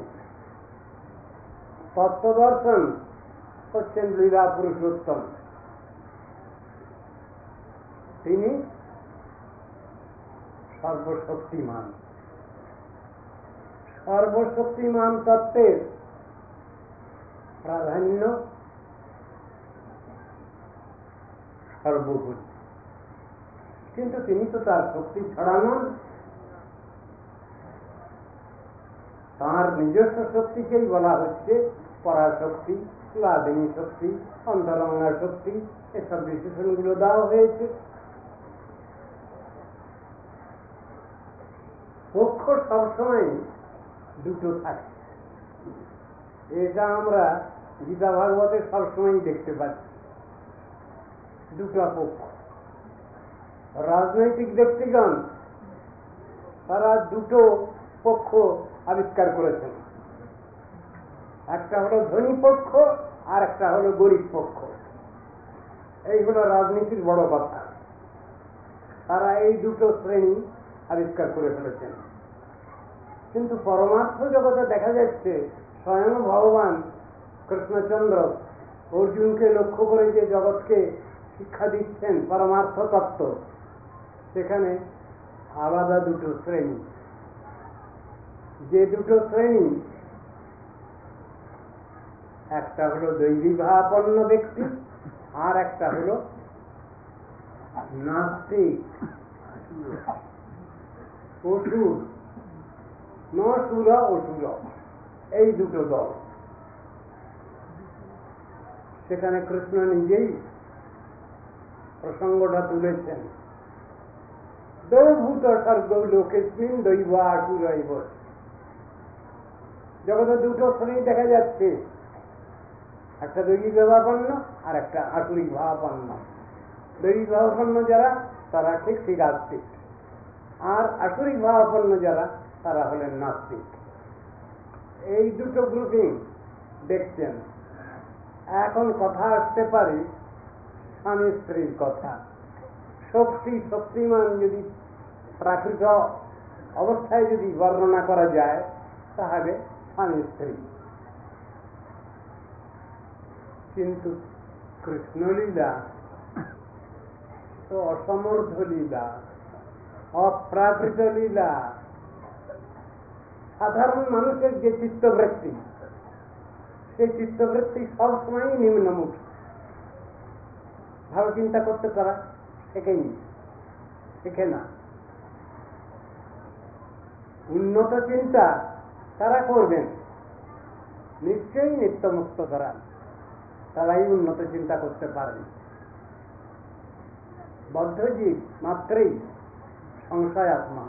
তত্ত্বদর্শন হচ্ছেন লীলা পুরুষোত্তম, তিনি সর্বশক্তিমান। সর্বশক্তিমান তত্ত্বের প্রাধান্য সর্বগুণ, কিন্তু তিনি তো তার শক্তি ছড়ানোন, তাঁর নিজস্ব শক্তিকেই বলা হচ্ছে পরাশক্তি, লাদিনী শক্তি, অন্তরঙ্গা শক্তি, এসব বিশেষণগুলো দেওয়া হয়েছে। পক্ষ সবসময় দুটো থাকে, এটা আমরা গীতা ভাগবতে সবসময় দেখতে পাচ্ছি। দুটো পক্ষ। রাজনৈতিক ব্যক্তিগণ তারা দুটো পক্ষ আবিষ্কার করেছেন, একটা হলো ধনী পক্ষ আর একটা হলো গরিব পক্ষ। এই হলো রাজনীতির বড় কথা। তারা এই দুটো শ্রেণী আবিষ্কার করে ফেলেছেন। কিন্তু পরমার্থ জগতে দেখা যাচ্ছে স্বয়ং ভগবান কৃষ্ণচন্দ্র অর্জুনকে লক্ষ্য করে যে জগৎকে শিক্ষা দিচ্ছেন পরমার্থ তত্ত্ব, সেখানে আলাদা দুটো শ্রেণী। যে দুটো শ্রেণী, একটা হলো দৈবী ভাবাপন্ন ব্যক্তি আর একটা হলো নাস্তিক, অসুর, নসুর অসুর, এই দুটো দল। সেখানে কৃষ্ণ নিজেই প্রসঙ্গটা তুলেছেন, দৌভূত স্বর্গ লোকেস্মিন দৈব আসুরৈব। জগতে দুটো শ্রেণী দেখা যাচ্ছে, একটা দৈবিক ভাবাপন্ন আর একটা আসুরিক ভাবাপন্ন। দৈবিক ভাবাপন্ন যারা তারা ঠিক ঠিক আস্তিক, আর আসুরিক ভাবাপন্ন যারা তারা হলেন নাস্তিক। এই দুটো গ্রুপিং দেখছেন। এখন কথা আসতে পারে স্বামী স্ত্রীর কথা। শক্তি শক্তিমান যদি প্রাকৃত অবস্থায় যদি বর্ণনা করা যায় তাহলে স্বামী স্ত্রী। কিন্তু কৃষ্ণলীলা তো অসমর্থ লীলা, অপ্রাকৃত লীলা। সাধারণ মানুষের যে চিত্তবৃত্তি, সেই চিত্তবৃত্তি সবসময়ই নিম্নমুখী। ভালো চিন্তা করতে পারা শেখেনি, শেখে না। উন্নত চিন্তা তারা করবেন, নিশ্চয়ই নিত্যমুক্ত তারা, তারাই উন্নত চিন্তা করতে পারেন। বদ্ধজীব মাত্রই সংশয় আত্মা,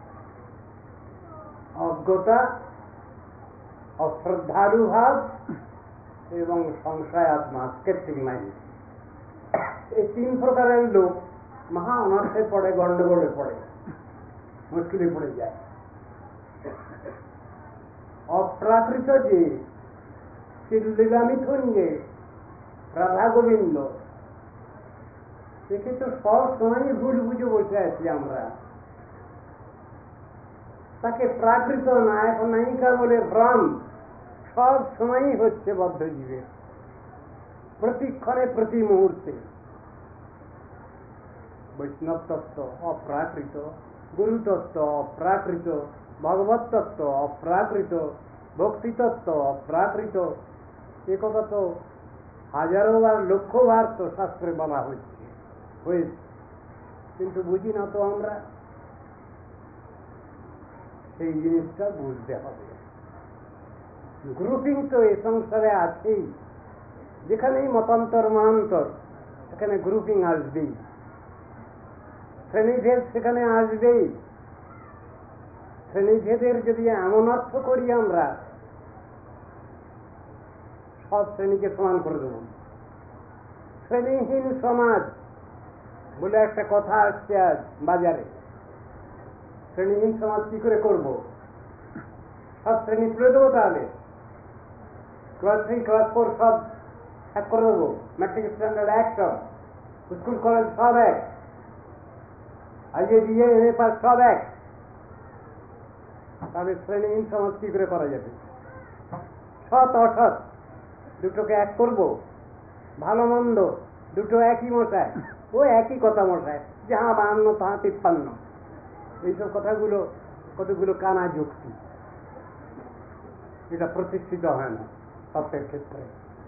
অজ্ঞতা, অশ্রদ্ধালু ভাব এবং সংশয় আত্মা, স্কেপটিক মাইন্ড। এই তিন প্রকারের লোক মহা অনর্থে পড়ে, গন্ডগোলে পড়ে, মুশকিলে পড়ে যায়। অপ্রাকৃত যে শ্রীলীলা মিথুন, যে রাধা গোবিন্দ, দেখে তো সব সময় ভুল বুঝে বসে আছি আমরা। তাকে প্রাকৃত নায়ক নায়িকা বলে ভ্রম সব সময়ই হচ্ছে বদ্ধজীবের, প্রতিক্ষণে প্রতি মুহূর্তে। বৈষ্ণব তত্ত্ব অপ্রাকৃত, গুরু তত্ত্ব অপ্রাকৃত, ভগবত তত্ত্ব অপ্রাকৃত, ভক্তি তত্ত্ব অপ্রাকৃত। এ কথা তো হাজারো বার, লক্ষ বার তো শাস্ত্রে বলা হচ্ছে, হয়েছে, কিন্তু বুঝি না তো আমরা। সেই জিনিসটা বুঝতে হবে। গ্রুপিং তো এই সংসারে আছেই, যেখানেই মতান্তর মনান্তর সেখানে গ্রুপিং আসবেই, শ্রেণীভেদ সেখানে আসবেই। শ্রেণীভেদের যদি এমন অর্থ করি আমরা, সব শ্রেণীকে সমান করে দেব। শ্রেণীহীন সমাজ বলে একটা কথা আসছে আজ বাজারে। শ্রেণীহীন সমাজ কি করে করব? সব শ্রেণী তুলে দেবো, তাহলে ক্লাস থ্রি ক্লাস ফোর সব এক করে দেবো, ম্যাট্রিক স্ট্যান্ডার্ড এক, সব স্কুল কলেজ সব এক, IA BA M A pass সব এক। তাহলে শ্রেণীহীন সমাজ কি করে করা যাবে? সৎ অসৎ দুটোকে এক করব, ভালো মন্দ দুটো একই মশায়, ও একই কথা মশায়, যাহা বাহান্ন তাহা তিপ্পান্ন। এইসব কথাগুলো কতগুলো কানা যুক্তি, এটা প্রতিষ্ঠিত হয় না তত্ত্বের ক্ষেত্রে।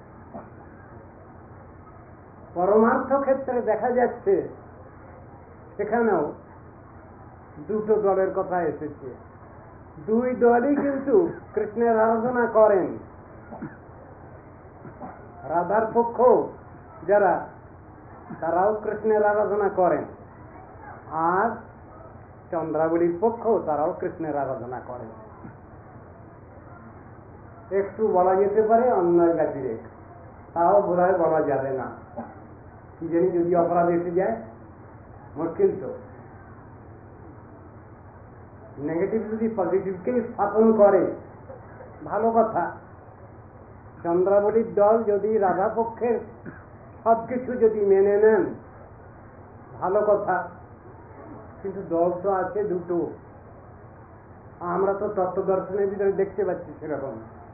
পরমার্থ ক্ষেত্রে দেখা যাচ্ছে সেখানেও দুটো দলের কথা এসেছে। দুই দলই কিন্তু কৃষ্ণের আরাধনা করেন। রাধার পক্ষ যারা, তারাও কৃষ্ণের আরাধনা করেন, আর চন্দ্রাবলীর পক্ষ তারাও কৃষ্ণের আরাধনা করেন। একটু বলা যেতে পারে অন্যায় ব্যতিরেক, তাও বোধহয় বলা যাবে না, কি জানি যদি অপরাধ এসে যায়, মুশকিল তো। নেগেটিভ যদি পজিটিভকে স্থাপন করে, ভালো কথা। চন্দ্রাবলীর দল যদি রাধা পক্ষের সবকিছু যদি মেনে নেন, ভালো কথা, কিন্তু দল তো আছে দুটো। আমরা তো তত্ত্ব দর্শনের ভিতরে দেখতে পাচ্ছি সেরকম।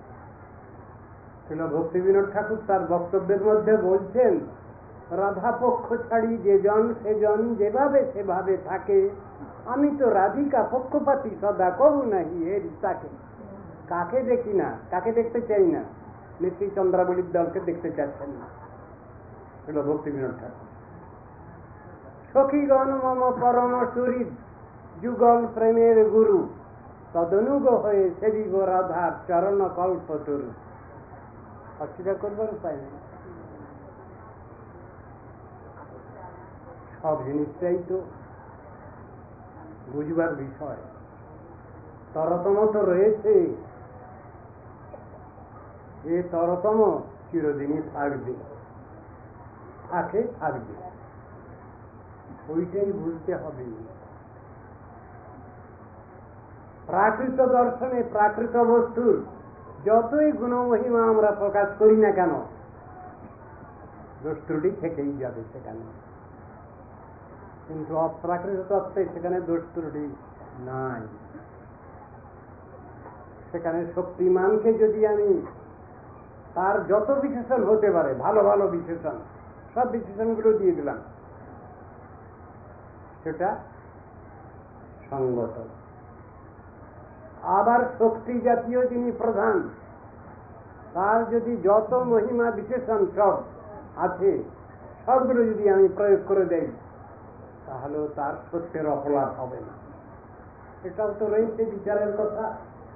ভক্তি বিনোদ ঠাকুর তার বক্তব্যের মধ্যে বলছেন, রাধা পক্ষ ছাড়ি যে জন সেজন যেভাবে সেভাবে থাকে, আমি তো রাধিকা পক্ষপাতি সদা কহু নাহি হে রীতাকে। কাকে দেখি না, কাকে দেখতে চাই না? নিশ্চয়ই চন্দ্রাবলীর দলকে দেখতে চাচ্ছেন না। ছিল ভক্তি বিনোদ ঠাকুর। সখীগণ মম পরম সুহৃদ, যুগল প্রেমের গুরু, তদনুগ হয়ে সেবিব রাধার চরণ কল্প তরু। অস্বীকার করবার উপায় নেই। সব জিনিসটাই তো বুঝবার বিষয়। তরতম তো রয়েছে, এ তরতম চিরদিনই থাকবে, থাকে থাকবে, ওইটাই বুঝতে হবে। প্রাকৃত দর্শনে প্রাকৃত বস্তুর যতই গুণমহিমা আমরা প্রকাশ করি না কেন, দোষ ত্রুটি থেকেই যাবে সেখানে। কিন্তু অপ্রাকৃত তত্ত্বে সেখানে দোষ ত্রুটি নাই। সেখানে শক্তিমানকে যদি আমি তার যত বিশেষণ হতে পারে, ভালো ভালো বিশেষণ, সব বিশেষণগুলো দিয়ে দিলাম, সেটা সঙ্গত। আবার শক্তি জাতীয় যিনি প্রধান, তার যদি যত মহিমা বিশেষণ সব আছে, সবগুলো যদি আমি প্রয়োগ করে দেই, তাহলেও তার সত্যের অপলাপ হবে না। এটাও তো রয়েছে বিচারের কথা।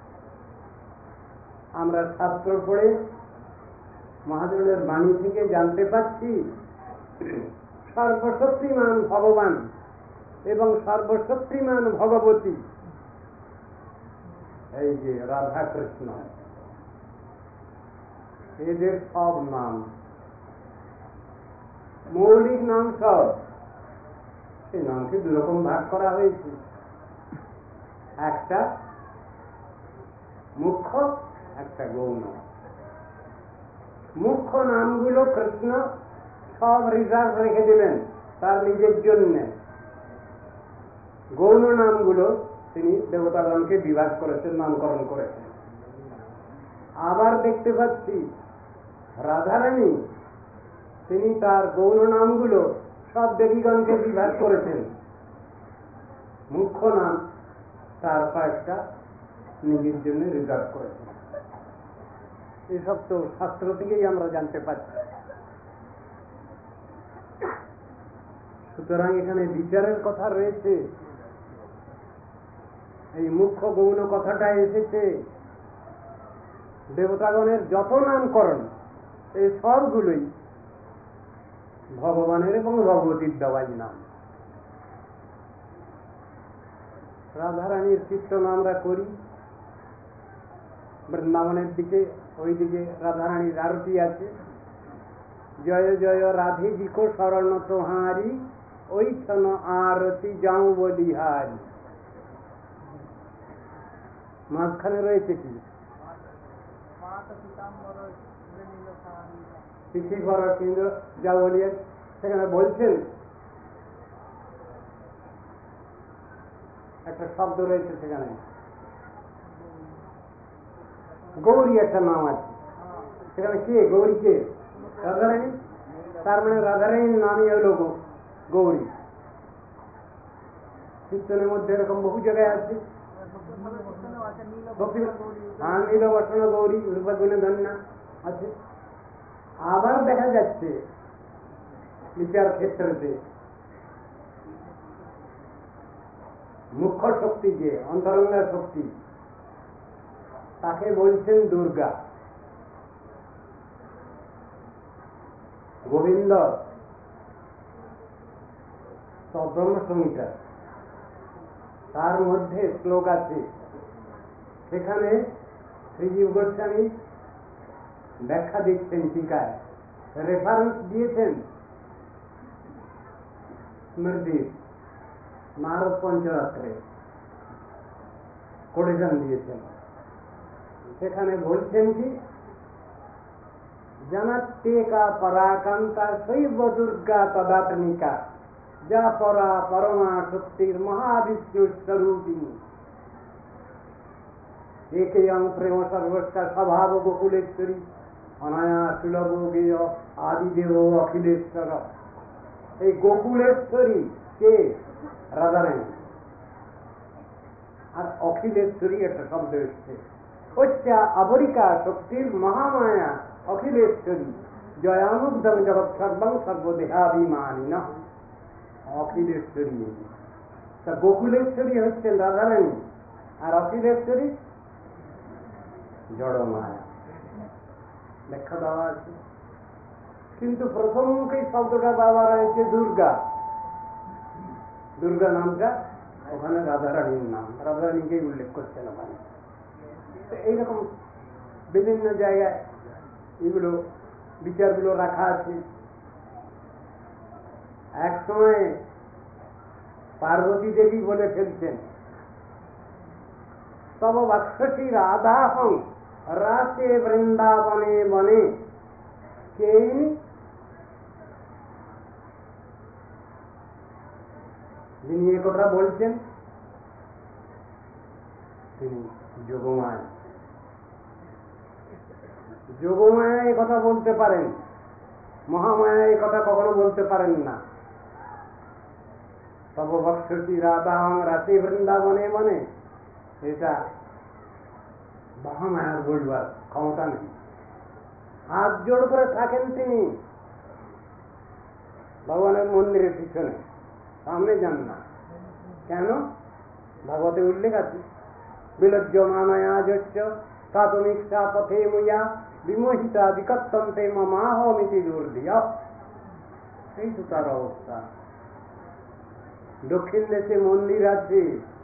আমরা শাস্ত্র পড়ে মহাজনের বাণী থেকে জানতে পাচ্ছি, সর্বশক্তিমান ভগবান এবং সর্বশক্তিমান ভগবতী, এই যে রাধা কৃষ্ণ, এদের সব নাম মৌলিক নাম সব। সেই নামকে দুরকম ভাগ করা হয়েছে, একটা মুখ্য, একটা গৌণ। মুখ্য নামগুলো কৃষ্ণ সব রিজার্ভ রেখে দিলেন তার নিজের জন্য। গৌণ নামগুলো তিনি দেবতাগণকে বিভাগ করেছেন, নামকরণ করেছেন। আবার দেখতে পাচ্ছি রাধারানী, তিনি তার গৌণ নামগুলো সব দেবীগণকে বিভাগ করেছেন। মুখ্য নাম তার কয়েকটা নিজের জন্য রিজার্ভ করেছেন। এসব তো শাস্ত্র থেকেই আমরা জানতে পাচ্ছি। সুতরাং এখানে বিচারের কথা রয়েছে। এই মুখ্য গৌণ কথাটা এসেছে, দেবতাগণের যত নামকরণ, এই সবগুলোই ভগবানের এবং ভগবতীর দেওয়াই নাম। রাধারানীর কীর্তন আমরা করি বৃন্দাবনের দিকে, ওই দিকে রাধারানীর আরতি আছে, জয় জয় রাধে জিকো শরণ তোহারি, ওই ছন আরতি যাও বলিহারি। মাঝখানে রয়েছে কি পিসি বড় কেন্দ্র যা বলিয়ে, সেখানে বলছেন একটা শব্দ রয়েছে, সেখানে গৌরী একটা নাম আছে। সেখানে কে গৌরী? কে? রাধারানী। তার মানে রাধারানীর নামই হলো গৌরী। কীর্তনের মধ্যে এরকম বহু জায়গায় আছে। হ্যাঁ, নীলবসন গৌরী, রূপগুণ ধন্যা আছে। আবার দেখা যাচ্ছে বিচার ক্ষেত্রে মুখ্য শক্তি, যে অন্তরঙ্গা শক্তি, তাকে বলছেন দুর্গা। গোবিন্দ সপ্তম সংহিতা, তার মধ্যে শ্লোক আছে, সেখানে শ্রীজীব গোস্বামী ব্যাখ্যা দিচ্ছেন, টিকায় রেফারেন্স দিয়েছেন স্মৃতি নারদ পঞ্চরাত্রে কোটেশন দিয়েছেন। সেখানে বলছেন কি, জানাত্যেকা পরাকান্তা শৈব দুর্গা তদাত্মিকা, যা পরা পরমা শক্তির মহাবিষ্ণু স্বরূপিণী, একেয়ং প্রেম সর্বস্কা স্বভাব গোকুলেশ্বরী, অনায়া সুলভ গেয় আদিদেব অখিলেশ্বর। এই গোকুলেশ্বরী কে? রাধারানী। আর অখিলেশ্বরী একটা শব্দ এসছে, হচ্ছে অপরিকা শক্তির মহামায়া অখিলেশ্বরী, জয়ানুগ্ধং জগৎ সর্বং সর্বদেহাভিমানী না। অখিলেশ্বরী, তা গোকুলেশ্বরী হচ্ছেন রাধারানী, আর অখিলেশ্বরী জড় মায়া। ব্যাখ্যা দেওয়া আছে। কিন্তু প্রথম মুখে শব্দটা ব্যবহার হয়েছে দুর্গা। দুর্গা নামটা ওখানে রাধারানীর নাম, রাধারানীকেই উল্লেখ করছেন ওখানে। এইরকম বিভিন্ন জায়গায় এগুলো বিচারগুলো রাখা আছে। এক সময় পার্বতী দেবী বলে ফেলছেন, তব বক্ষসী রাধাহং রাসে বৃন্দাবনে বনে। কে? যিনি এ কথা বলছেন তিনি যোগমায়া। যোগমায়া এই কথা বলতে পারেন, মহামায়া এই কথা কখনো বলতে পারেন না। তব বক্ষসী রাধাং রাতে বৃন্দাবনে মানে এটা মহামায়ার বলবার ক্ষমতা নেই। হাত জোড় করে থাকেন তিনি ভগবানের মন্দিরের পিছনে, সামনে যান না। কেন? ভাগবতে উল্লেখ আছে, বিলজ্জ মামায়া যচ্চ কাতুমিষ্ঠা পথে মুয়া বিমোহিতা বিকত্তন্তে মামাহমিতি দুর্দিয়া। এই তো তার অবস্থা। দক্ষিণ দেশে মন্দির আছে,